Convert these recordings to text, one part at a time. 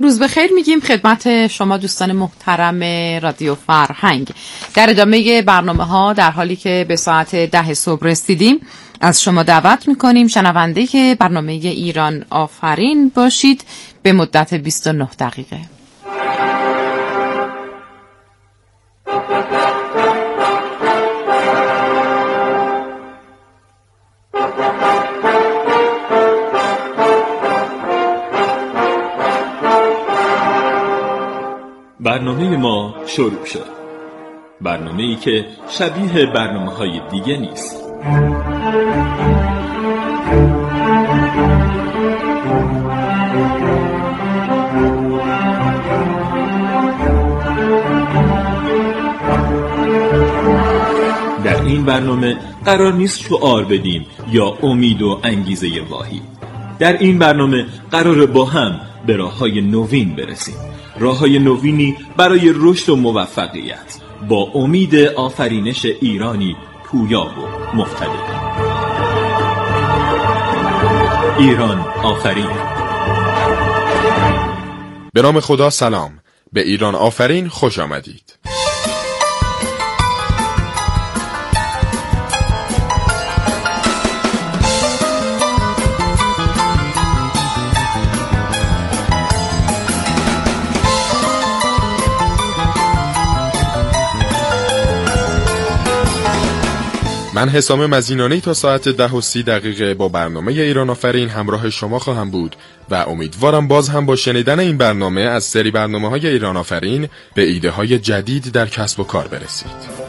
روز بخیر میگیم خدمت شما دوستان محترم رادیو فرهنگ. در ادامه برنامه‌ها در حالی که به ساعت 10 صبح رسیدیم از شما دعوت میکنیم شنونده برنامه ایران آفرین باشید به مدت 29 دقیقه. برنامه ما شروع شد. برنامه‌ای که شبیه برنامه‌های دیگه نیست. در این برنامه قرار نیست شعار بدیم یا امید و انگیزه واهی. در این برنامه قرار با هم به راه‌های نوین برسیم. راه‌های نوینی برای رشد و موفقیت با امید آفرینش ایرانی پویا و مقتدر. ایران آفرین. به نام خدا سلام. به ایران آفرین خوش آمدید. من حسام مزینانی تا ساعت 10:30 با برنامه ایران آفرین همراه شما خواهم بود و امیدوارم باز هم با شنیدن این برنامه از سری برنامه‌های ایران آفرین به ایده‌های جدید در کسب و کار برسید.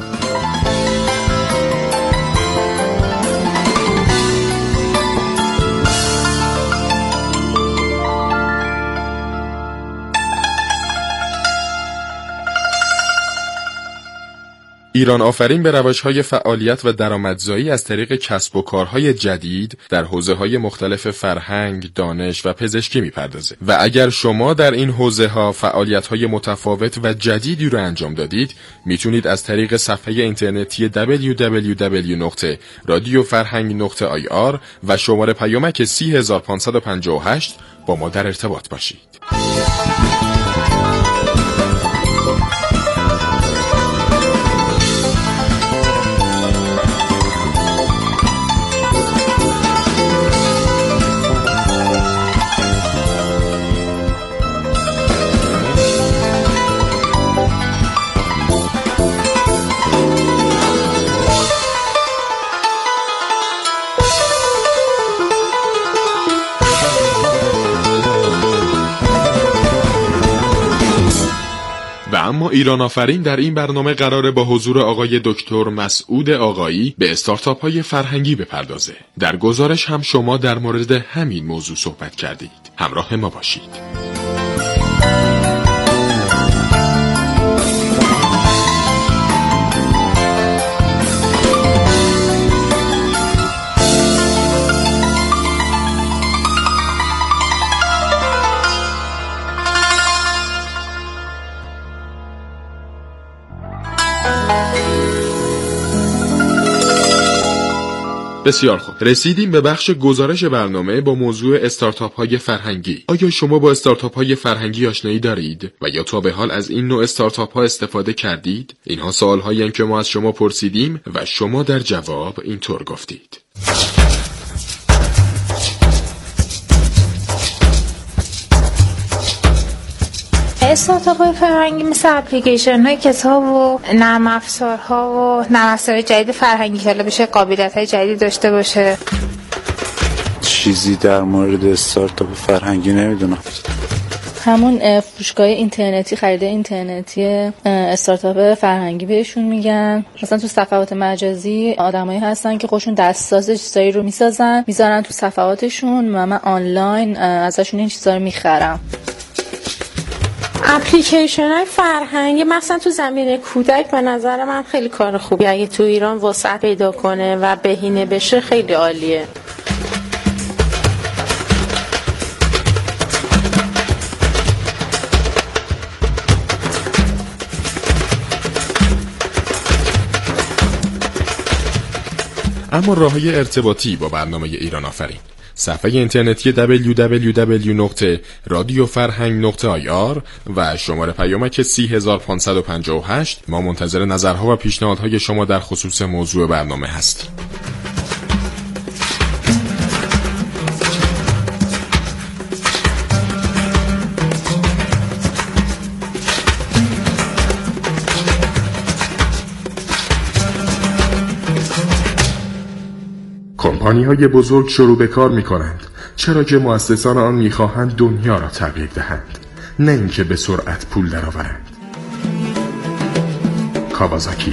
ایران آفرین به روش‌های فعالیت و درآمدزایی از طریق کسب و کارهای جدید در حوزه‌های مختلف فرهنگ، دانش و پزشکی می‌پردازه و اگر شما در این حوزه‌ها فعالیت‌های متفاوت و جدیدی رو انجام دادید، میتونید از طریق صفحه اینترنتی www.radiofarhang.ir و شماره پیامک 30558 با ما در ارتباط باشید. اما ایران آفرین در این برنامه قراره با حضور آقای دکتر مسعود آقایی به استارتاپ های فرهنگی بپردازه. در گزارش هم شما در مورد همین موضوع صحبت کردید. همراه ما باشید. بسیار خوب، رسیدیم به بخش گزارش برنامه با موضوع استارتاپ های فرهنگی. آیا شما با استارتاپ های فرهنگی آشنایی دارید و یا تا به حال از این نوع استارتاپ ها استفاده کردید؟ اینها سوال هایی هستند که ما از شما پرسیدیم و شما در جواب اینطور گفتید. استارتاپ های فرهنگی مثل اپلیکیشن های کتاب و نرم افزارها و نرم افزارهای جدید فرهنگی که بشه قابلیت های جدید داشته باشه. چیزی در مورد استارتاپ فرهنگی نمیدونم. همون فروشگاه اینترنتی، خرید اینترنتی استارتاپ فرهنگی بهشون میگن. مثلا تو صفحات مجازی آدمایی هستن که خودشون دستساز چیزایی رو میسازن میذارن تو صفحاتشون و من آنلاین ازشون این چیزا رو میخرم. اپلیکیشن های فرهنگی مثلا تو زمینه کودک به نظر من خیلی کار خوبی، اگه تو ایران وسعت پیدا کنه و بهینه بشه خیلی عالیه. اما راه‌های ارتباطی با برنامه ایران آفرین. صفحه اینترنتی www.radiofarhang.ir و شماره پیامک 30558. ما منتظر نظرها و پیشنهادهای شما در خصوص موضوع برنامه هستیم. کمپانی‌های بزرگ شروع به کار می‌کنند چرا که مؤسسان آن می‌خواهند دنیا را تغییر دهند، نه اینکه به سرعت پول درآورند. کاوازاکی.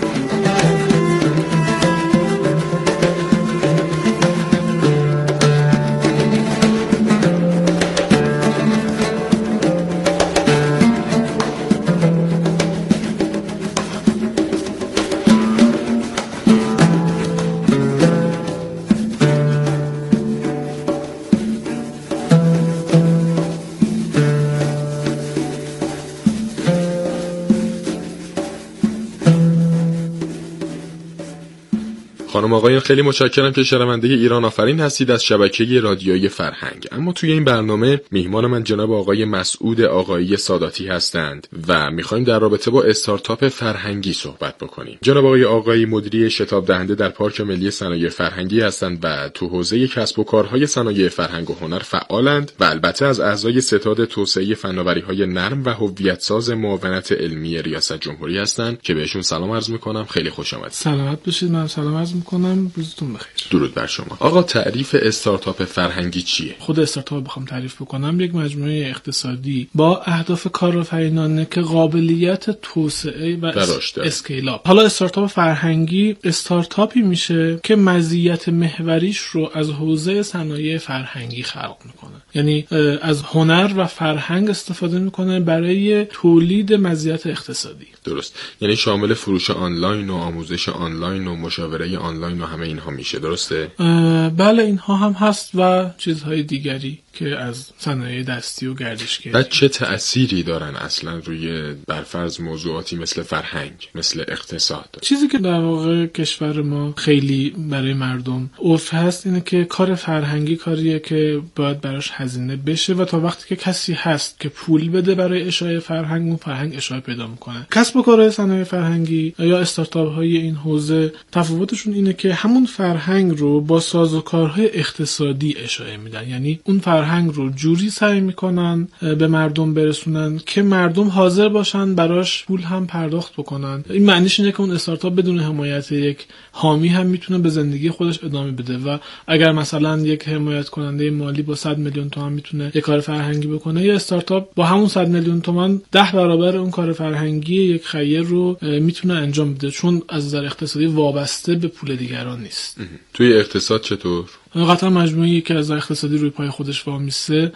خانم آقایان، خیلی متشکرم که شنونده ایران آفرین هستید از شبکه رادیویی فرهنگ. اما توی این برنامه میهمان من جناب آقای مسعود آقایی ساداتی هستند و میخوایم در رابطه با استارتاپ فرهنگی صحبت بکنیم. جناب آقای آقایی مدیری شتاب دهنده در پارک ملی صنایع فرهنگی هستند و تو حوزه کسب و کارهای صنایع فرهنگ و هنر فعالند و البته از اعضای ستاد توسعه فناوری‌های نرم و هویت‌ساز معاونت علمی ریاست جمهوری هستند که بهشون سلام عرض میکنم. خیلی خوش آمدید. سلامت باشید. من سلام عرض میکنم. روزتون بخیر. درود بر شما. آقا تعریف استارتاپ فرهنگی چیه؟ خود استارتاپ بخوام تعریف بکنم، یک مجموعه اقتصادی با اهداف کارآفرینانه که قابلیت توسعه و اسکیل اپ. حالا استارتاپ فرهنگی استارتاپی میشه که مزیت محوریش رو از حوزه صنایع فرهنگی خلق میکنه. یعنی از هنر و فرهنگ استفاده میکنه برای تولید مزیت اقتصادی. درست. یعنی شامل فروش آنلاین و آموزش آنلاین و مشاوره آنلاین و همه اینها میشه، درسته؟ بله اینها هم هست و چیزهای دیگری که از صنایع دستی و گردشگری. بعد چه تأثیری دارن اصلا روی برفرض موضوعاتی مثل فرهنگ، مثل اقتصاد؟ چیزی که در واقع کشور ما خیلی برای مردم عرف هست اینه که کار فرهنگی کاریه که باید براش هزینه بشه و تا وقتی که کسی هست که پول بده برای اشاعه فرهنگ، اون فرهنگ اشاعه پیدا میکنه. کسب و کارهای صنایع فرهنگی یا استارتاپ های این حوزه تفاوتشون اینه که همون فرهنگ رو با سازوکارهای اقتصادی اشاعه میدن. یعنی اون فرهنگ رو جوری سعی میکنن به مردم برسونن که مردم حاضر باشن براش پول هم پرداخت بکنن. این معنیش اینه که اون استارتاپ بدون حمایت یک حامی هم میتونه به زندگی خودش ادامه بده و اگر مثلا یک حمایت کننده مالی با 100 میلیون تومان میتونه یک کار فرهنگی بکنه، یا استارتاپ با همون 100 میلیون تومان 10 برابر اون کار فرهنگی یک خیر رو میتونه انجام بده، چون از نظر اقتصادی وابسته به پول دیگران نیست. توی اقتصاد چطور؟ قطعا مجموعه‌ای که از اقتصادی روی پای خودش وامیسته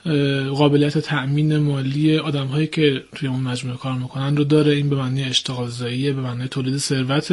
قابلیت تأمین مالی آدم‌هایی که توی اون مجموعه کار میکنن رو داره. این به معنی اشتغال زایی، به معنی تولید ثروت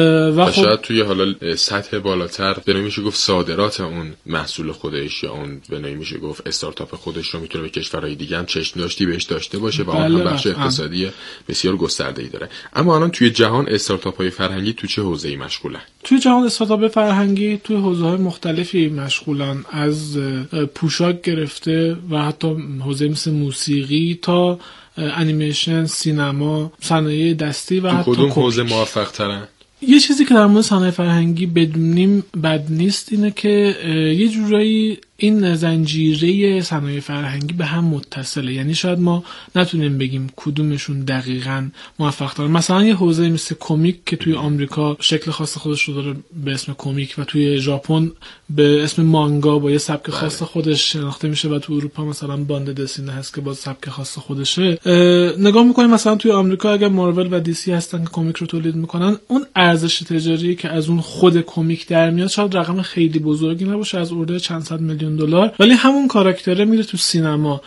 و شاید توی حالا سطح بالاتر به نوعی میشه گفت صادرات اون محصول خودش یا اون به نوعی میشه گفت استارتاپ خودش رو میتونه به کشورهای دیگه هم چشم داشتی بهش داشته باشه و اون هم بخش اقتصادی بسیار گسترده‌ای داره. اما الان توی جهان استارتاپ‌های فرهنگی تو چه حوزه‌ای مشغولن؟ توی جهان استارتاپ فرهنگی توی حوزه‌های مختلفی مشغولن، از پوشاک گرفته و حتی حوزه مثل موسیقی تا انیمیشن، سینما، صنایع دستی و حتی کدوم حوزه موفق ترن؟ یه چیزی که در مورد صنایع فرهنگی بدونیم بد نیست اینه که یه جورایی این زنجیره صنایع فرهنگی به هم متصله. یعنی شاید ما نتونیم بگیم کدومشون دقیقاً موفق ترن. مثلا یه حوزه مثل کمیک که توی آمریکا شکل خاص خودش رو داره به اسم کمیک و توی ژاپن به اسم مانگا با یه سبک خاص خودش شناخته میشه و توی اروپا مثلا باند دسینه هست که با سبک خاص خودشه. نگاه میکنیم مثلا توی آمریکا اگر مارول و دی سی هستن که کمیک رو تولید میکنن، اون ارزش تجاری که از اون خود کمیک در میاد شاید رقم خیلی بزرگی نباشه، از order چند صد میلیون دلار، ولی همون کاراکتره میره تو سینما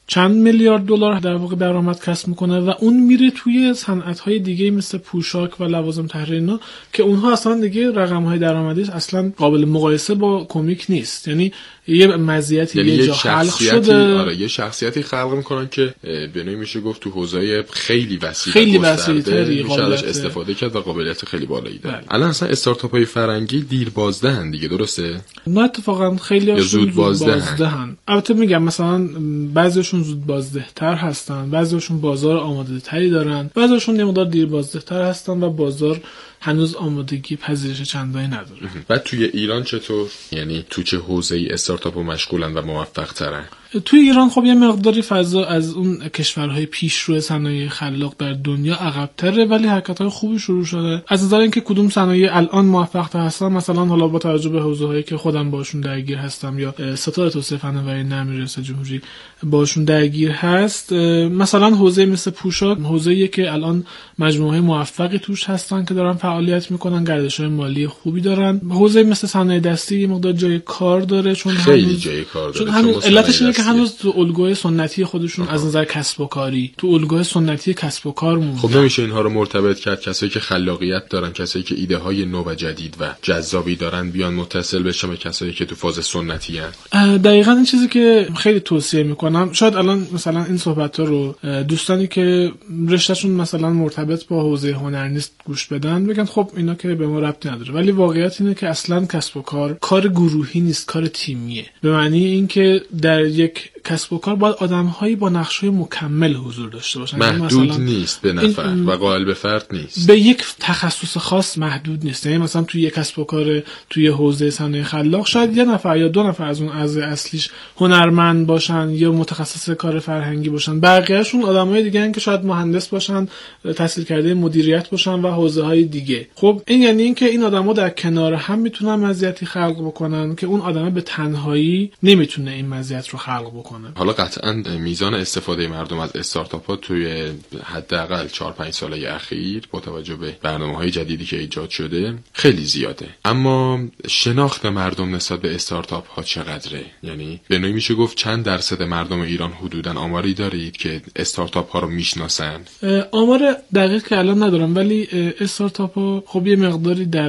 چند میلیارد دلار در واقع درآمد کسب میکنه و اون میره توی صنعت‌های دیگه مثل پوشاک و لوازم تحریری اینا که اونها اصلا دیگه رقم‌های درآمدیش اصلا قابل مقایسه با کمیک نیست. یعنی یه مزیتی یه جا خلق شده. آره یه شخصیتی خلق میکنن که به نوعی میشه گفت تو حوزه‌های خیلی وسیع خیلی وسیع‌تری میشه ازش استفاده کرد و قابلیت خیلی بالایی داره. الان اصلا استارتاپ‌های فرنگی دیر بازدهن دیگه، درسته؟ نه اتفاقا خیلی‌هاشون زود بازدهن. البته میگم مثلا بعضیشون زود بازده‌تر هستن، بعضیشون بازار آماده‌تری دارن، بعضیشون یه مقدار دیر بازده‌تر هستن و بازار هنوز آمادگی پذیرش چندانی نداره. بعد توی ایران چطور؟ یعنی تو چه حوزه‌ای استارتاپ‌ها مشغولن و موفق‌ترن؟ توی ایران خب یه مقداری فضا از اون کشورهای پیشرو صنایع خلاق در دنیا عقب‌تره، ولی حرکت‌های خوبی شروع شده. از نظر اینکه کدوم صنایع الان موفق‌تر هستن، مثلا حالا با توجه به حوزه‌هایی که خودم باشون درگیر هستم یا ستاد توسعه فناوری نرم ریاست جمهوری باشون درگیر هست، مثلا حوزه مثل پوشاک حوزه‌ایه که الان مجموعه موفقی توش هستن که دارن فعالیت میکنن، گردش‌های مالی خوبی دارن. حوزه مثل صنایع دستی یه مقدار جای کار داره، چون خیلی جای کار داره. چون علتش اینه که هنوز تو الگوی سنتی خودشون از نظر کسب و کاری تو الگوی سنتی کسب و کار موندن. خب نمیشه اینها رو مرتبط کرد؟ کسایی که خلاقیت دارن، کسایی که ایده های نو و جدید و جذابی دارن بیان متصل بشن به کسایی که تو فاز سنتی ان. دقیقاً این چیزی که خیلی توصیه میکنم. شاید الان مثلا این صحبت‌ها رو دوستانی که رشتهشون مثلا مرتبط با حوزه هنر نیست گوش بدن، بگن خب اینا که به ما ربطی نداره، ولی واقعیت اینه که اصلا کسب و کار گروهی نیست، کار تیمیه. به معنی اینکه در یک کسب و کار باید آدم‌هایی با نقش‌های مکمل حضور داشته باشن. محدود نیست به نفر و قائل به فرد نیست، به یک تخصص خاص محدود نیست. یعنی مثلا توی یک کسب و کار توی حوزه صنایع خلاق شاید یه نفر یا دو نفر از اون اعضای اصلیش هنرمند باشن یا متخصص کار فرهنگی باشن، بقیه‌شون آدمای دیگه ان که شاید مهندس باشن، تحصیل کرده مدیریت باشن و حوزه‌های دیگه. خب این یعنی اینکه این آدما در کنار هم میتونن مزیتی خلق بکنن که اون آدم به تنهایی نمیتونه این مزیت رو خلق بکنه. حالا قطعاً میزان استفاده مردم از استارتاپ‌ها توی حداقل 4-5 ساله اخیر با توجه به برنامه‌های جدیدی که ایجاد شده خیلی زیاده، اما شناخت مردم نسبت به استارتاپ‌ها چقدره؟ یعنی به نوعی میشه گفت چند درصد مردم ایران حدوداً آماری دارید که استارتاپ‌ها رو میشناسن؟ آمار دقیق که الان ندارم، ولی استارتاپ‌ها خب یه مقداری در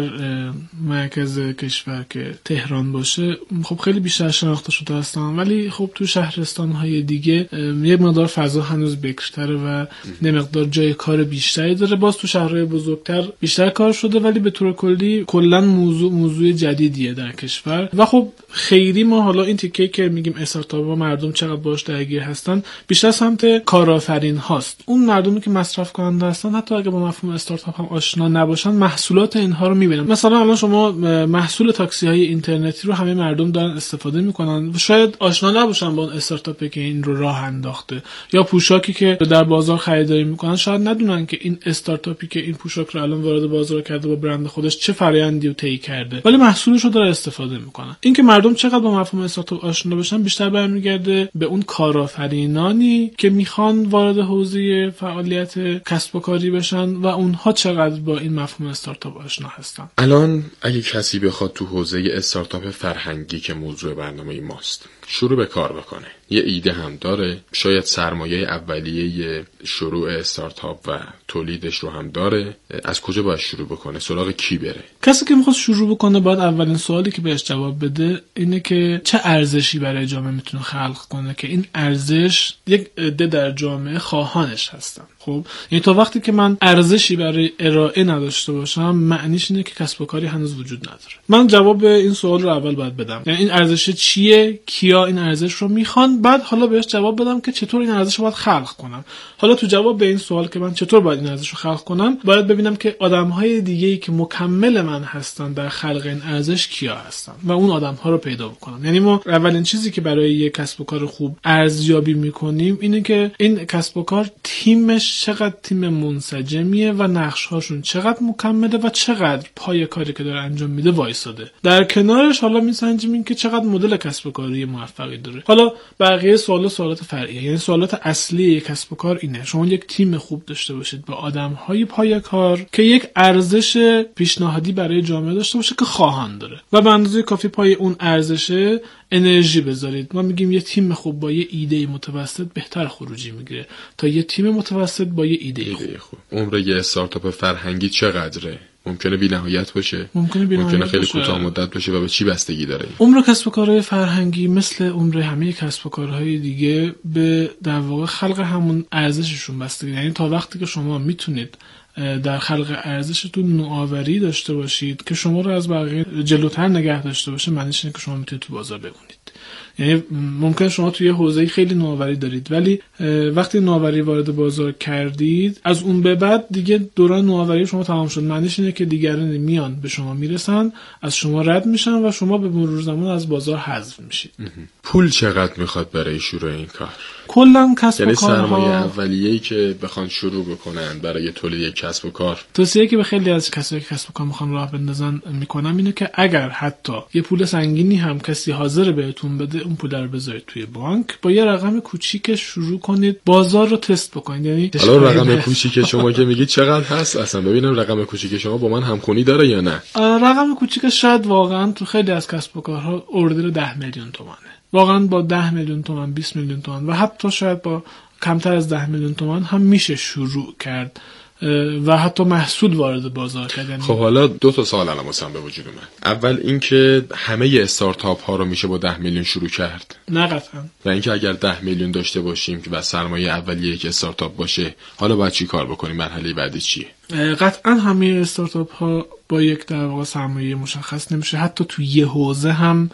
مرکز کشور که تهران باشه خب خیلی بیشتر شناخته شده هستن، ولی خب تو شهرستان‌های دیگه یه مقدار فضا هنوز بکرتره و یه مقدار جای کار بیشتری داره. باز تو شهرهای بزرگتر بیشتر کار شده، ولی به طور کلی کلا موضوع جدیدیه در کشور. و خب خیلی ما حالا این تیکه که میگیم استارتاپ‌ها مردم چقدر باش درگیر هستن بیشتر سمت کارآفرین هاست. اون مردمی که مصرف کننده هستن حتی اگه با مفهوم استارتاپ هم آشنا نباشن محصولات اینها رو میبینن. مثلا الان شما محصول تاکسی‌های اینترنتی رو همه مردم دارن استفاده میکنن و شاید آشنا نباشن با اون استارتاپی که این رو راه انداخته، یا پوشاکی که در بازار خریداری میکنن شاید ندونن که این استارتاپی که این پوشاک رو الان وارد بازار کرده با برند خودش چه فرآیندی رو طی کرده، ولی محصولش رو داره استفاده میکنن. این که مردم چقدر با مفهوم استارتاپ آشنا بشن بیشتر برمیگرده به اون کارآفرینانی که میخوان وارد حوزه فعالیت کسب و کاری بشن و اونها چقدر با این مفهوم استارتاپ آشنا هستن. الان اگه کسی بخواد تو حوزه استارتاپ فرهنگی که موضوع برنامه ماست شروع به کار بکنه، یه ایده هم داره، شاید سرمایه اولیه شروع استارتاپ و تولیدش رو هم داره، از کجا باید شروع بکنه؟ سراغ کی بره؟ کسی که میخواد شروع بکنه باید اولین سوالی که بهش جواب بده اینه که چه ارزشی برای جامعه میتونه خلق کنه که این ارزش یک عده در جامعه خواهانش هستن. خب یعنی تا وقتی که من ارزشی برای ارائه نداشته باشم معنیش اینه که کسب و کاری هنوز وجود نداره. من جواب این سوال رو اول باید بدم، یعنی این ارزش چیه، کیا این ارزش رو میخوان، بعد حالا بهش جواب بدم که چطور این ارزش رو باید خلق کنم. حالا تو جواب به این سوال که من چطور باید این ارزش رو خلق کنم باید ببینم که آدم‌های دیگه‌ای که مکمل من هستن در خلق این ارزش کیا هستن و اون آدم‌ها رو پیدا بکنم. یعنی ما اولین چیزی که برای یک کسب و کار خوب ارزیابی می‌کنیم اینه که این کسب و کار تیمش چقدر تیم منسجمیه و نقش‌هاشون چقدر مکمله و چقدر پای کاری که داره انجام میده وایساده. در کنارش حالا میسنجیم این که چقدر مدل کسب و کاری موفقی داره. حالا بقیه سوالات فرعیه. یعنی سوالات اصلی یک کسب و کار اینه شما یک تیم خوب داشته باشید با آدم‌های پای کار که یک ارزش پیشنهادی برای جامعه داشته باشه که خواهان داره و به اندازه کافی پای اون ارزش انرژی بذارید. ما میگیم یه تیم خوب با یه ایده متوسط بهتر خروجی میگیره تا یه تیم متوسط با یه ایده خوب. عمر یه استارتاپ فرهنگی چقدره؟ ممکنه بی‌نهایت باشه، ممکنه خیلی کوتاه مدت باشه و به چی بستگی داره؟ عمر کسب و کارهای فرهنگی مثل عمر همه کسب و کارهای دیگه به در واقع خلق همون ارزششون بستگی. یعنی تا وقتی که شما میتونید در خلق ارزشتون نوآوری داشته باشید که شما رو از بقیه جلوتر نگه داشته باشه، معنیش اینه که شما میتونید تو بازار بمونید. یعنی ممکن شما توی حوزه خیلی نوآوری دارید ولی وقتی نوآوری وارد بازار کردید از اون به بعد دیگه دوران نوآوری شما تمام شد. معنیش اینه که دیگران میان به شما میرسن، از شما رد میشن و شما به مرور زمان از بازار حذف میشید. پول چقدر میخواد برای شروع این کار؟ کلا کسب و یعنی کارها سرمایه اولیه‌ای که بخوان شروع بکنن برای تولید یک کسب و کار، توصیه‌ای که به خیلی از کسایی که کسب و کار میخوان راه بندازن میکنم اینه که اگر حتی یه پول سنگینی هم کسی حاضر بهتون بده، اون پول رو بذارید توی بانک، با یه رقم کوچیک شروع کنید، بازار رو تست بکنید. یعنی حالا رقم کوچیک شما که میگید چقدر هست اصلا؟ ببینم رقم کوچیک شما با من همخونی داره یا نه. رقم کوچیک شاید واقعا تو خیلی از کسب و کارها اوردر 10 میلیون تومانه. واقعا با 10 میلیون تومان، 20 میلیون تومان و حتی شاید با کمتر از 10 میلیون تومان هم میشه شروع کرد و حتی محصول وارد بازار کردن. خب حالا دو تا سوال الان واسم به وجود اومد. اول اینکه همه استارتاپ ها رو میشه با 10 میلیون شروع کرد؟ نه قطعا. و اینکه اگر 10 میلیون داشته باشیم که بس سرمایه اولیه یک استارتاپ باشه، حالا باید چی کار بکنیم؟ مرحله بعدی چیه؟ قطعا همه استارتاپ ها با یک در واقع سرمایه مشخص نمیشه. حتی تو یه حوزه هم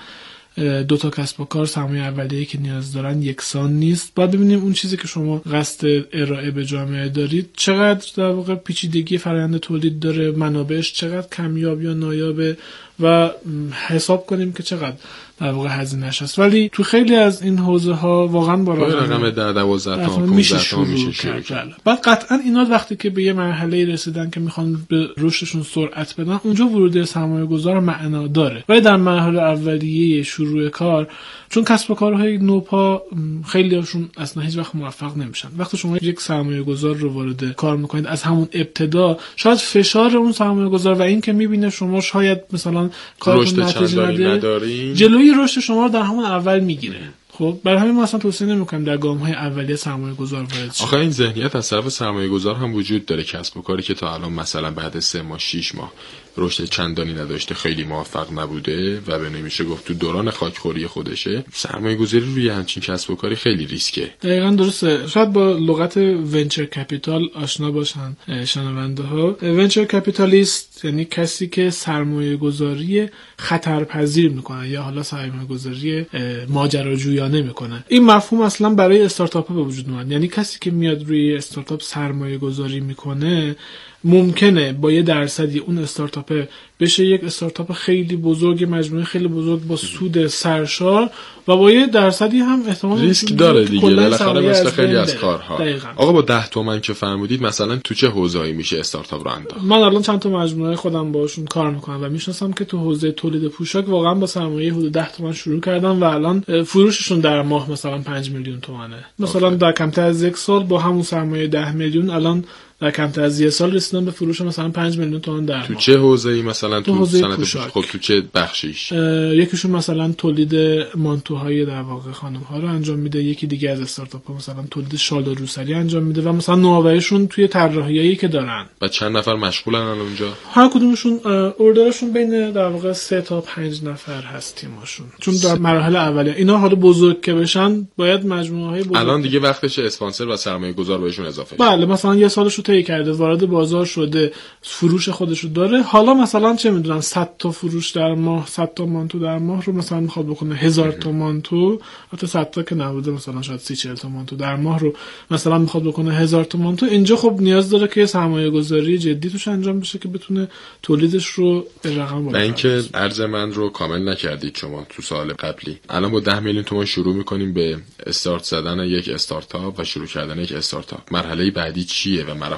دو تا کسب و کار سرمایه اولیه‌ای که نیاز دارن یکسان نیست. باید ببینیم اون چیزی که شما قصد ارائه به جامعه دارید چقدر در واقع پیچیدگی فرآیند تولید داره، منابعش چقدر کمیاب یا نایابه و حساب کنیم که چقدر در واقع هزینه‌اش هست. ولی تو خیلی از این حوزه ها واقعا با رقم 10-12 تا 15 تا میشه شروع کرد. بعد قطعا اینا وقتی که به یه مرحله رسیدن که میخوان به رشدشون سرعت بدن، اونجا ورود سرمایه‌گذار معنا داره. ولی در مرحله اولیه شروع کار، چون کسب و کارهای نوپا خیلی هاشون اصلا هیچ وقت موفق نمیشن. وقتی شما یک سرمایه‌گذار رو وارد کار میکنید از همون ابتدا، شاید فشار اون سرمایه‌گذار و این که میبینه شما شاید مثلا کارتون نتیجه نده، جلوی رشد شما رو در همون اول میگیره. خب برای همین ما اصلا توصیه نمی‌کنیم در گام‌های اولیه سرمایه‌گذار وارد شه. آخه این ذهنیت از طرف سرمایه‌گذار هم وجود داره. کسب و کاری که تا الان مثلا بعد 3 ماه 6 ماه رشد چندانی نداشته، خیلی موفق نبوده و به نمیشه گفت تو دوران خاکخوری خودشه، سرمایه‌گذاری روی همچین کسب و کاری خیلی ریسکه. دقیقاً درسته. شاید با لغت ونچر کپیتال آشنا باشن شنونده ها. ونچر کپیتالیست یعنی کسی که سرمایه‌گذاری خطرپذیر میکنه یا حالا سرمایه‌گذاری ماجراجویانه میکنه. این مفهوم اصلا برای استارتاپ به وجود اومد. یعنی کسی که میاد روی استارتاپ سرمایه‌گذاری میکنه ممکنه با یه درصدی اون استارتاپ بشه یک استارتاپ خیلی بزرگ، مجموعه خیلی بزرگ با سود سرشار و با یه درصدی هم احتمال ریسک داره دیگه. بالاخره مثل خیلی از کارها. دقیقا. آقا با 10 تومن که فرمودید مثلا تو چه حوزه‌ای میشه استارتاپ رو انداخت؟ من الان چند تا مجموعه خودم باشون کار میکنم و میشناسم که تو حوزه تولید پوشاک واقعا با سرمایه حدود 10 تومن شروع کردن و الان فروششون در ماه مثلا 5 میلیون تومانه. مثلا در کمتر از 1 سال با همون سرمایه 10 میلیون الان در کمتر از 1 سال رسیدن به فروش مثلا 5 میلیون تومان در ماه. تو چه حوزه‌ای مثلا؟ تو صنعت پوشاک. خب تو چه بخشیش؟ یکیشون مثلا تولید مانتوهای در واقع خانم‌ها رو انجام میده، یکی دیگه از استارتاپ‌ها مثلا تولید شال و روسری انجام میده و مثلا نوآوریشون توی طراحیایی که دارن. و چند نفر مشغولن اونجا؟ هر کدومشون اوردرشون بین در واقع 3 تا 5 نفر هست تیمشون. چون در مراحل اولیه اینا حالا بزرگ که بشن باید مجموعه‌های بزرگ. الان دیگه وقتش اسپانسر و سرمایه‌گذار بهشون اضافه شه. بله مثلا یه سالشو طی کرده، وارد بازار شده، فروش خودشو داره. حالا مثلا چه میدونن 100 تا فروش در ماه، 100 تا مانتو در ماه رو مثلا میخواد بکنه 1000 تا مانتو، حتی 100 تا که نبوده مثلا شاید 30-40 تا مانتو در ماه رو مثلا میخواد بکنه 1000 تا مانتو. اینجا خب نیاز داره که سرمایه گذاری جدی توش انجام بشه که بتونه تولیدش رو به رقم ببره. اینکه عرض من رو کامل نکردید شما تو سال قبلی. الان با 10 میلیون تومان شروع میکنیم به استارت زدن یک استارتاپ و شروع کردن یک استارتاپ. مرحله بعدی چیه و مراحل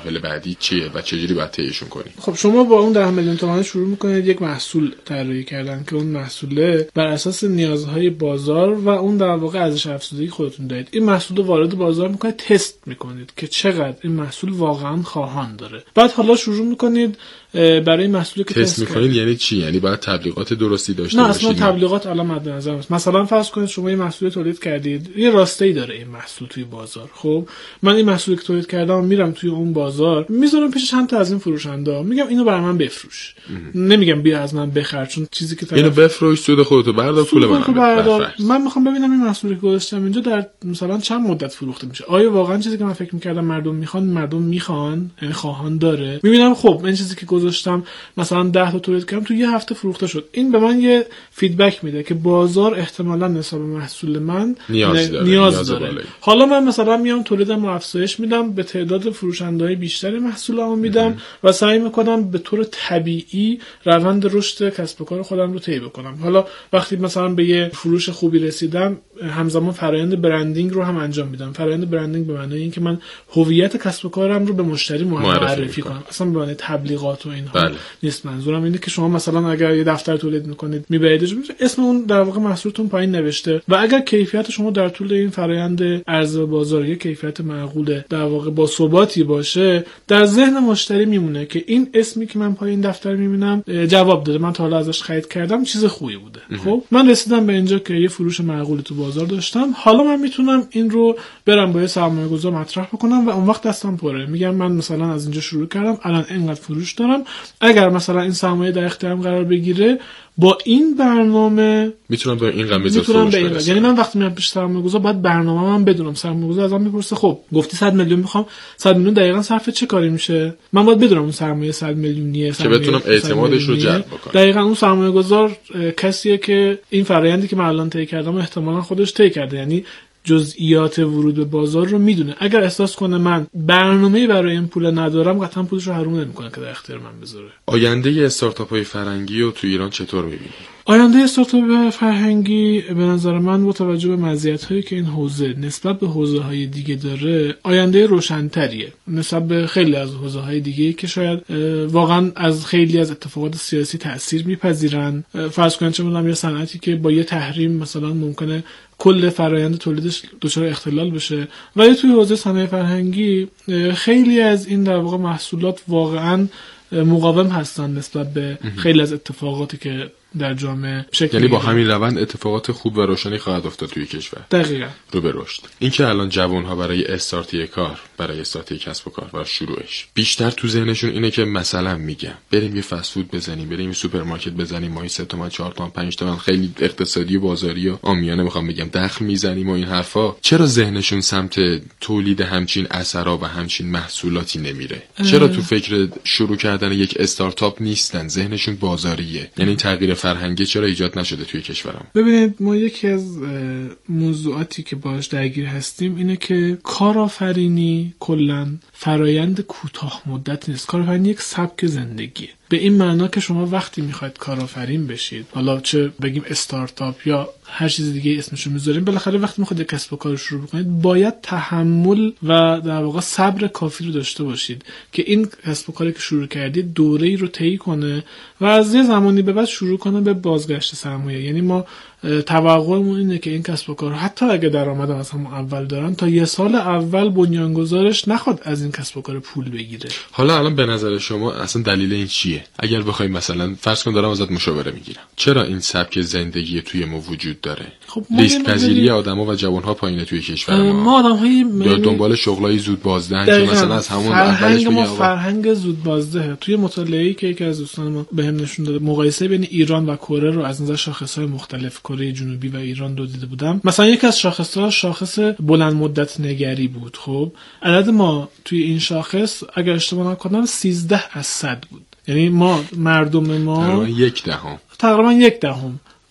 مراحل بعدی چیه و چجوری باید طیشون کنیم؟ خب شما با اون 10 میلیون تومان شروع میکنید یک محصول طراحی کردن که اون محصول بر اساس نیازهای بازار و اون در واقع ارزش افزوده خودتون دارید. این محصول رو وارد بازار میکنید، تست میکنید که چقدر این محصول واقعا خواهان داره. بعد حالا شروع میکنید برای محصولی که تست میکنید. یعنی چی؟ یعنی باید تبلیغات درستی داشته باشید؟ نه اصلا تبلیغات الان مد نظر است. مثلا فرض کنید شما یه محصول تولید کردید، یه راسته‌ای داره این محصول توی بازار. خب من این محصولی که تولید کردم میرم توی اون بازار، میذارم پیش چند تا از این فروشنده، میگم اینو برای من بفروش. نمیگم بیا از من بخر، چون چیزی که اینو بفروش، سود خودتو بردار، پول منو بردار. من میخوام ببینم این محصولی که گذاشتم اینجا در مثلا چند مدت فروخته میشه. آیا واقعا چیزی که من فکر می‌کردم مردم میخوان، یعنی خواهان داره؟ میبینم خب این چیزی که گذاشتم مثلا 10 تا تولید کردم تو یه هفته فروخته شد. این به من یه فیدبک میده که بازار احتمالاً نسبت به محصول من نیاز داره. حالا من مثلا میام تولیدم رو افزایش میدم، به تعداد فروشنده‌های بیشتری محصولامو میدم و سعی میکنم به طور طبیعی روند رشد کسب و کار خودم رو طی بکنم. حالا وقتی مثلا به یه فروش خوبی رسیدم، همزمان فرآیند برندینگ رو هم انجام میدم. فرآیند برندینگ به معنای اینکه من هویت کسب و کارم رو به مشتری معرفی کنم. اصلا به معنی تبلیغات و اینها نیست. منظورم اینه که شما مثلا اگر یه دفتر تولید میکنید، میبرید اسم اون در واقع محصولتون پایین نوشته و اگر کیفیت شما در طول این فرآیند عرضه به بازار یه کیفیت معقول در واقع با ثباتی باشه، در ذهن مشتری میمونه که این اسمی که من پایین دفتر میبینم جواب داده، من تا حالا ازش خرید کردم، چیز خوبی بوده. خب من رسیدم به اینجا که یه فروش معقول تو بازار داشتم، حالا من میتونم این رو برم با یه سرمایه‌گذار مطرح بکنم و اون وقت دستم پره. میگم من مثلا از اینجا شروع کردم، الان اینقدر فروش دارم، اگر مثلا این سرمایه در اختیارم قرار بگیره، با این برنامه میتونم به این قیمت فروش برسم. یعنی من وقتی میام پیش سرمایه‌گذار باید برنامه‌ام بدونم. سرمایه‌گذار ازم میپرسه خب گفتی 100 میلیون میخوام، 100 میلیون دقیقاً صرف چه کاری میشه؟ من باید بدونم اون سرمایه 100 میلیونیه که بتونم اعتمادش رو جلب بکنم. دقیقاً اون سرمایه‌گذار کسیه که این فرآیندی که من الان طی کردم احتمالاً خودش طی کرده، یعنی جزئیات ورود به بازار رو میدونه. اگر احساس کنه من برنامه‌ای برای این پول ندارم، قطعاً پولش رو حروم نمی‌کنه که در اختیار من بذاره. آینده استارتاپ‌های فرهنگی رو تو ایران چطور می‌بینی؟ آینده استارتاپ فرهنگی به نظر من با توجه به مزیت‌هایی که این حوزه نسبت به حوزه‌های دیگه داره، آینده روشن‌تریه نسبت به خیلی از حوزه‌های دیگه که شاید واقعاً از خیلی از اتفاقات سیاسی تأثیر می‌پذیرن. فرض کنید چه می‌دونم یه صنعتی که با یه تحریم مثلا ممکنه کل فرآیند تولیدش دچار اختلال بشه، ولی توی حوزه صنایع فرهنگی خیلی از این در واقع محصولات واقعاً مقاوم هستن نسبت به خیلی از اتفاقاتی که در جامعه شکل یعنی با همین روند اتفاقات خوب و روشنی خواهد افتاد توی کشور. دقیقاً. رو به رشد. این که الان جوان‌ها برای استارت کار، برای استارت کسب و کار و شروعش بیشتر تو ذهنشون اینه که مثلا میگم بریم یه فست فود بزنیم، بریم یه سوپرمارکت بزنیم، ماهی 3 تومن 4 تومن 5 تومن، خیلی اقتصادی و بازاری و عامیانه میخوام بگم دخل میزنیم و این حرفا. چرا ذهنشون سمت تولید همچین اثرا و همچین محصولاتی نمیره؟ چرا تو فکر شروع کردن یک استارتاپ نیستن؟ ذهنشون بازاریه. یعنی تغییر فرهنگی چرا ایجاد نشده توی کشورم؟ ببینید ما یکی از موضوعاتی که باهاش درگیر هستیم اینه که کارآفرینی کلاً فرایند کوتاه مدت نیست. کارآفرینی یک سبک زندگیه. به این معنا که شما وقتی میخواید کارآفرین بشید، حالا چه بگیم استارتاپ یا هر چیز دیگه اسمشو میذاریم، بالاخره وقتی میخواید کسب و کار شروع بکنید باید تحمل و در واقع صبر کافی رو داشته باشید که این کسب و کاری که شروع کردید دوره‌ای رو طی کنه و از یه زمانی به بعد شروع کنه به بازگشت سرمایه. یعنی ما توقعمون اینه که این کسب و کار حتی اگه درآمد از همون اول دارن، تا یه سال اول بنیانگذارش نخواد از این کسب و کار پول بگیره. حالا الان به نظر شما اصلا دلیل این چیه؟ اگر بخوایم مثلا فرض کن دارم ازت مشاوره میگیرم، چرا این سبک زندگی توی ما وجود داره؟ خب ریسک پذیری آدما و جوان‌ها پایینه توی کشور ما آدم‌های دنبال شغلای زود بازده که مثلا از همون اولش ما فرهنگ زود بازده. توی مطالعه‌ای که یکی از دوستان ما بهم نشون داده، مقایسه بین ایران و کره رو از نظر شاخص‌های مختلف کره جنوبی و ایران رو دیده بودم. مثلا یکی از شاخص‌ها شاخص بلند مدت نگری بود. خب عدد ما توی این شاخص اگر اشتباه نکنم 13 از 100 بود. یعنی ما مردم ما تقریبا 1/10 تقریبا 1/10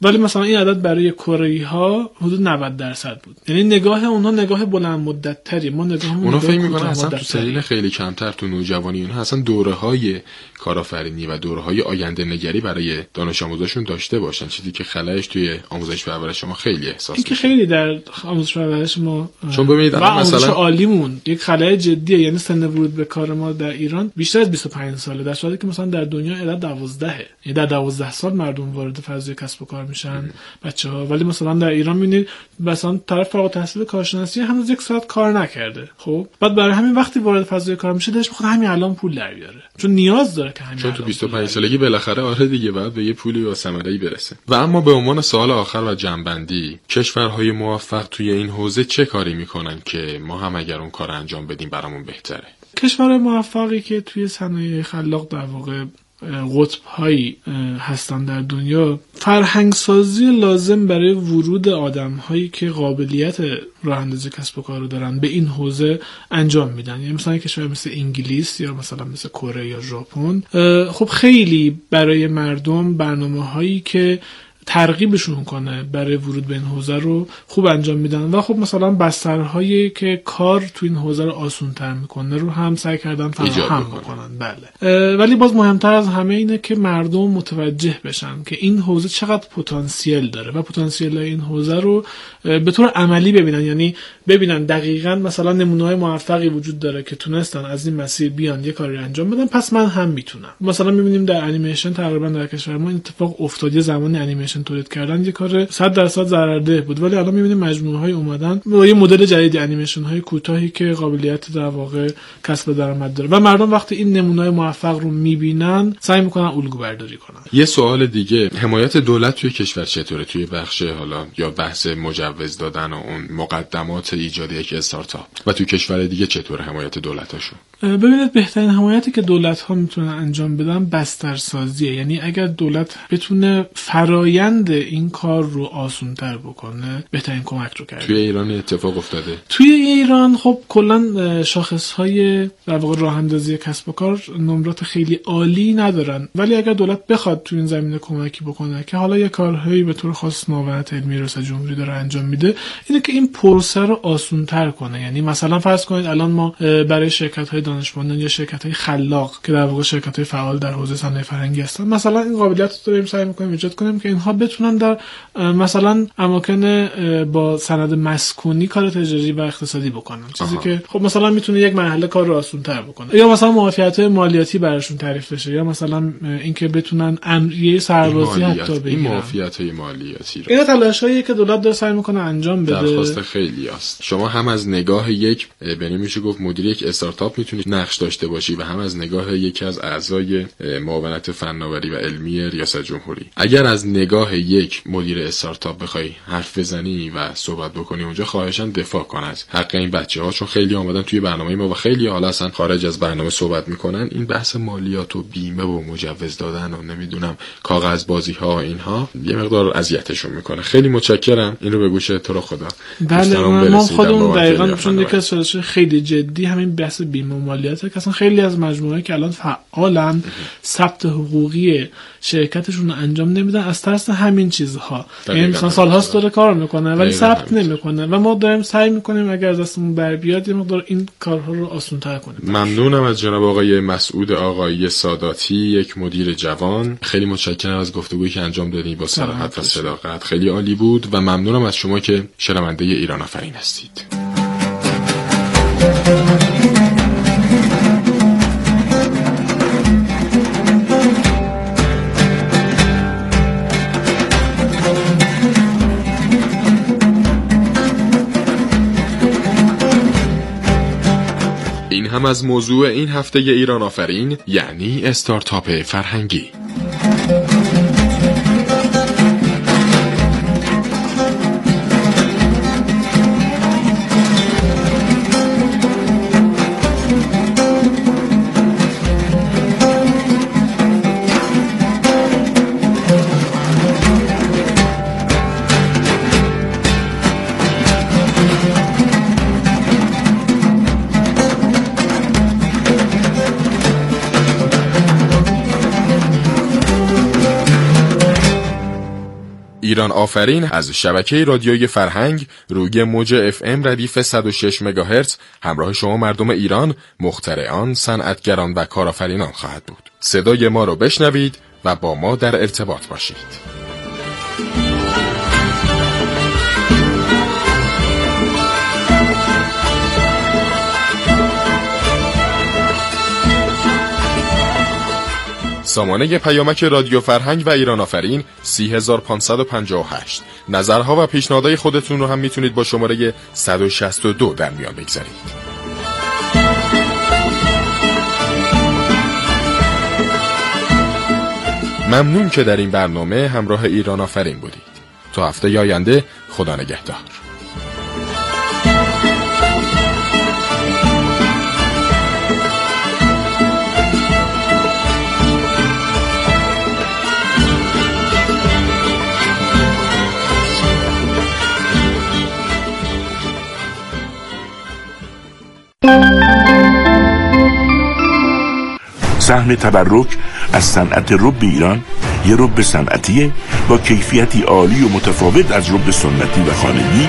ولی مثلا این عدد برای کره‌ای‌ها حدود 90% بود. یعنی نگاه اونها نگاه بلند مدت تری، ما نگاهمون اونا فکر می‌کنن اصلا تو سنین خیلی کمتر تو نوجوانی اونها اصلا دوره‌های کارآفرینی و دوره‌های آینده نگری برای دانش آموزاشون داشته باشن، چیزی که خلأش توی آموزش و پرورش ما خیلی احساس میشه. که خیلی در آموزش و پرورش ما چون ببینید مثلا عالیمون یک خلأ جدیه، یعنی سن ورود به کار ما در ایران بیشتر از 25 ساله، در صورتی که مثلا در دنیا عدد 12، یعنی در 12 سال مردم وارد فضای کسب و کار میشن بچه‌ها. ولی مثلا در ایران می‌بینید مثلا طرف فارغ التحصیل کارشناسی هنوز 1 ساعت کار نکرده، خب بعد برای همین وقتی وارد فضای کار میشه دلش می‌خواد همین الان پول در بیاره، چون نیاز داره که همین چون تو 25 سالگی بالاخره آره دیگه باید به یه پولی و ثمره‌ای برسه. و اما به عنوان سوال آخر و جنبندی، کشورهای موفق توی این حوزه چه کاری میکنن که ما هم اگر اون کار انجام بدیم برامون بهتره؟ کشور موفقی که توی صنایع خلاق در واقع قطب‌هایی هستن در دنیا، فرهنگسازی لازم برای ورود آدم‌هایی که قابلیت راه اندازی کسب و کار رو دارن به این حوزه انجام میدن. یعنی مثلا کشور مثل انگلیس یا مثلا مثل کره یا ژاپن، خب خیلی برای مردم برنامه‌هایی که ترغیبشون کنه برای ورود به این حوزه رو خوب انجام میدن و خب مثلا بسترهایی که کار تو این حوزه رو آسان‌تر میکنه رو هم سعی کردن فراهم بکنن. بله، ولی باز مهمتر از همه اینه که مردم متوجه بشن که این حوزه چقدر پتانسیل داره و پتانسیل این حوزه رو به طور عملی ببینن، یعنی ببینن دقیقاً مثلا نمونه‌های موفقی وجود داره که تونستن از این مسیر بیان یه کاری انجام بدن، پس من هم میتونم. مثلا میبینیم در انیمیشن تقریبا در کشور ما اتفاق افتاد، زمانی انیمیشن تولید کردن یه کار 100% ضررده بود، ولی الان میبینیم مجموعه‌های اومدن با یه مدل جدید انیمیشن‌های کوتاهی که قابلیت در واقع کسب درآمد داره و مردم وقتی این نمونه‌های موفق رو میبینن سعی میکنن الگو برداری کنن. یه سوال دیگه، حمایت دولت توی کشور چطوره توی بخش حالا یا بحث مجوز دادن و اون مقدمات ایجاد یک استارتاپ و توی کشور دیگه چطوره حمایت دولتاشون؟ ببینید بهترین حمایتی که دولت‌ها میتونن انجام بدن بسترسازیه. یعنی اگر دولت بتونه فرایند این کار رو آسان‌تر بکنه بهترین کمک رو کرده. توی ایران اتفاق افتاده. توی ایران خب کلا شاخص‌های در واقع راه‌اندازی کسب و کار نمرات خیلی عالی ندارن، ولی اگر دولت بخواد توی این زمینه کمکی بکنه که حالا یه کارهایی به طور خاص معاونت علمی ریاست جمهوری داره انجام میده، اینه که این پروسه رو آسان‌تر کنه. یعنی مثلا فرض کنید الان ما برای شرکت‌های دانشمندان یا شرکت‌های خلاق که در واقع شرکت‌های فعال در حوزه صنایع فرهنگی هستن، مثلا این قابلیت رو داریم سعی می‌کنیم ایجاد کنیم که اینها بتونن در مثلا اماکن با سند مسکونی کار تجاری و اقتصادی بکنن، چیزی که خب مثلا میتونه یک مرحله کار رو آسان‌تر بکنه، یا مثلا معافیت‌های مالیاتی براشون تعریف بشه، یا مثلا اینکه بتونن امریه سربازی حتی بگیرن. این معافیت‌های مالیاتی رو اینا تلاشایی که دولت داره سعی می‌کنه انجام بده. درخواست خیلی است. شما هم از نگاه یک یعنی میشه گفت مدیر یک استارتاپ میتونید نقش داشته باشی و هم از نگاه یکی از اعضای معاونت فناوری و علمی ریاست جمهوری. اگر از نگاه یک مدیر استارتاپ بخوای حرف بزنی و صحبت بکنی اونجا، خواهشاً دفاع کن از حق این بچه‌ها، چون خیلی اومدن توی برنامه ما و خیلی حالا اصلا خارج از برنامه صحبت میکنن. این بحث مالیات و بیمه و مجوز دادن و نمیدونم کاغذ بازی‌ها اینها یه مقدار اذیتشون میکنه. خیلی متشکرم. این رو به گوش تو رو خدا. بله، ما خودمون دقیقاً چون یک از چالش‌های خیلی جدی همین بحث بیمه و مالیاته که اصلا خیلی از مجموعه‌ای که الان فعالن ثبت حقوقی شرکتشون رو انجام نمیدن از ترس همین چیزها. یعنی مثلا سال‌هاست داره کار میکنه ولی ثبت نمیکنه و ما داریم سعی میکنیم اگر از دستمون بر بیاد یه مقدار این کارها رو آسان‌تر کنیم. ممنونم از جناب آقای مسعود آقایی ساداتی، یک مدیر جوان. خیلی متشکرم از گفتگویی که انجام دادید با صراحت و صداقت، خیلی عالی بود و ممنونم از شما که شنونده ایران آفرین هستید. این هم از موضوع این هفته ایران آفرین، یعنی استارتاپ فرهنگی. ایران آفرین از شبکه رادیوی فرهنگ روی موج FM ردیف 106 مگاهرتز همراه شما مردم ایران، مخترعان، صنعتگران و کارآفرینان خواهد بود. صدای ما رو بشنوید و با ما در ارتباط باشید. سامانه پیامک رادیو فرهنگ و ایران آفرین 30558. نظرها و پیشنهادهای خودتون رو هم میتونید با شماره 162 در میان بگذارید. ممنون که در این برنامه همراه ایران آفرین بودید. تا هفته آینده، خدا نگهدار. سهم تبرک از صنعت رب ایران یه رب صنعتیه با کیفیتی عالی و متفاوت از رب سنتی و خانگی